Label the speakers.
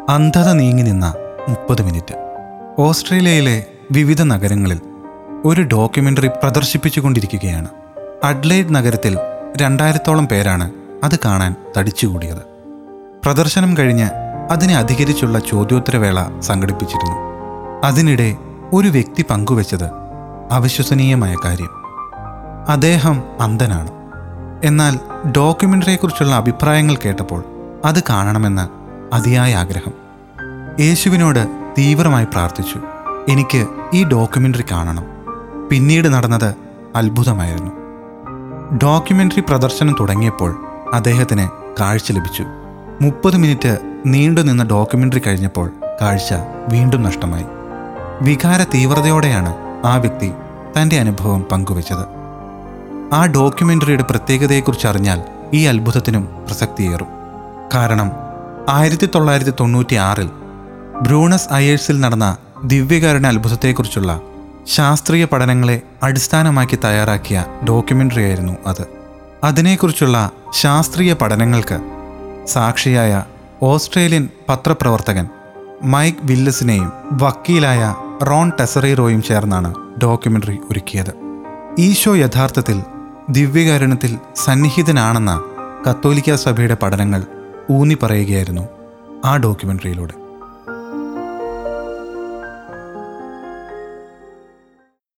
Speaker 1: അന്ധത നീങ്ങി നിന്ന 30 മിനിറ്റ്. ഓസ്ട്രേലിയയിലെ വിവിധ നഗരങ്ങളിൽ ഒരു ഡോക്യുമെൻ്ററി പ്രദർശിപ്പിച്ചുകൊണ്ടിരിക്കുകയാണ്. അഡ്ലെയ്ഡ് നഗരത്തിൽ 2000-ഓളം പേരാണ് അത് കാണാൻ തടിച്ചുകൂടിയത്. പ്രദർശനം കഴിഞ്ഞ് അതിനെ അധികരിച്ചുള്ള ചോദ്യോത്തരവേള സംഘടിപ്പിച്ചിരുന്നു. അതിനിടെ ഒരു വ്യക്തി പങ്കുവച്ചത് അവിശ്വസനീയമായ കാര്യം. അദ്ദേഹം അന്ധനാണ്. എന്നാൽ ഡോക്യുമെൻ്ററിയെക്കുറിച്ചുള്ള അഭിപ്രായങ്ങൾ കേട്ടപ്പോൾ അത് കാണണമെന്ന് അതിയായ ആഗ്രഹം. യേശുവിനോട് തീവ്രമായി പ്രാർത്ഥിച്ചു, എനിക്ക് ഈ ഡോക്യുമെൻ്ററി കാണണം. പിന്നീട് നടന്നത് അത്ഭുതമായിരുന്നു. ഡോക്യുമെൻ്ററി പ്രദർശനം തുടങ്ങിയപ്പോൾ അദ്ദേഹത്തിന് കാഴ്ച ലഭിച്ചു. 30 മിനിറ്റ് നീണ്ടുനിന്ന ഡോക്യുമെൻ്ററി കഴിഞ്ഞപ്പോൾ കാഴ്ച വീണ്ടും നഷ്ടമായി. വികാര തീവ്രതയോടെയാണ് ആ വ്യക്തി തൻ്റെ അനുഭവം പങ്കുവച്ചത്. ആ ഡോക്യുമെൻ്ററിയുടെ പ്രത്യേകതയെക്കുറിച്ച് അറിഞ്ഞാൽ ഈ അത്ഭുതത്തിനും പ്രസക്തിയേറും. കാരണം 1996 ബ്രൂണസ് അയേഴ്സിൽ നടന്ന ദിവ്യകാരുണ്യ അത്ഭുതത്തെക്കുറിച്ചുള്ള ശാസ്ത്രീയ പഠനങ്ങളെ അടിസ്ഥാനമാക്കി തയ്യാറാക്കിയ ഡോക്യുമെൻ്ററിയായിരുന്നു അത്. അതിനെക്കുറിച്ചുള്ള ശാസ്ത്രീയ പഠനങ്ങൾക്ക് സാക്ഷിയായ ഓസ്ട്രേലിയൻ പത്രപ്രവർത്തകൻ മൈക്ക് വില്ലസിനെയും വക്കീലായ റോൺ ടെസറീറോയും ചേർന്നാണ് ഡോക്യുമെൻ്ററി ഒരുക്കിയത്. ഈശോ യഥാർത്ഥത്തിൽ ദിവ്യകാരുണ്യത്തിൽ സന്നിഹിതനാണെന്ന കത്തോലിക്ക സഭയുടെ പഠനങ്ങൾ ഊന്നി പറയുകയായിരുന്നു ആ ഡോക്യുമെൻ്ററിയിലൂടെ.